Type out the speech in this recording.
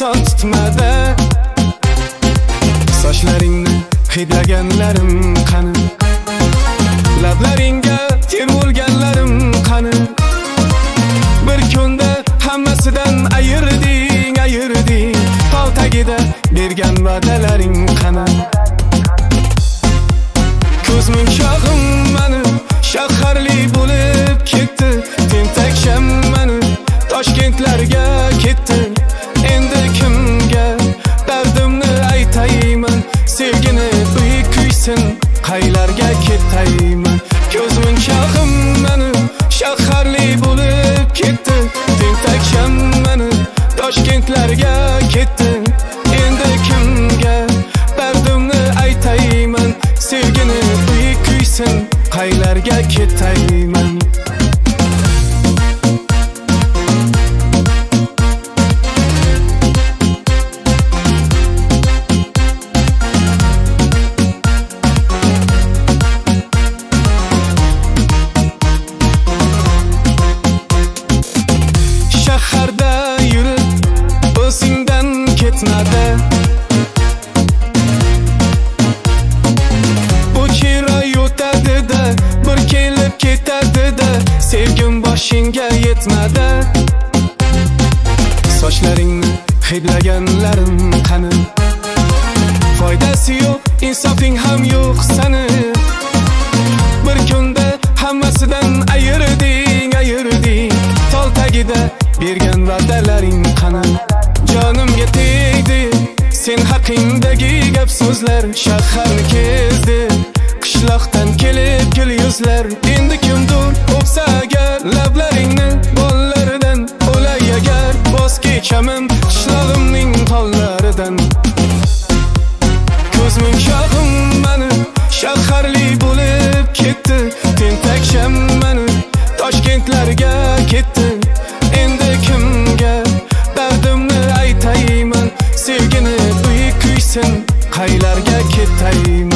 inson tutmadi. Sochlaringni hidlaganlarim qani, lablaringga termulganlarim qani. Bir kunda hammasidan ayırding, ayırding. Tog' tagida bergan va'dalaring qani. Ko'zming shohim mani shaharli bo'lib ketdi. Tentak shammani Toshkentlarga ketdi. Endi kimga dardimni aytayman? Sevgini buyuk kuysin, qaylarga ketayman? Ko'zming shohim mani shaharli bo'lib ketdi. Tentak shammani Toshkentlarga ketdi. Endi kimga dardimni aytayman? Sevgini buyuk kuysin, qaylarga ketayman? Shaharda yurib o'zingdan ketmadi. Bu chiroy o'tadi-da, bir kelib ketadi-da, sevgim boshingga yetmadi. Sochlaringni hidlaganlarim qani, foydasi yo'q, insofing ham yo'q sani. Bir kunda hammasidan ayırding, ayırding. Tog' tagida bergan va'dalaring qani. Jonimga tegdi sen haqingdagi gap so'zlar. Shaharni kezdi qishloqdan kelib gul yuzlar. Endi kimdir o'psa agar lablaringni, bollaridan o'lay agar. Voz kechaman qishlog'imning tollaridan. Ko'zming shohim mani shaharli bo'lib ketdi. Tentak shammani Toshkentlarga ketdi. Endi kimga dardimni aytayman? Sevgini buyuk kuysin, qaylarga ketayman?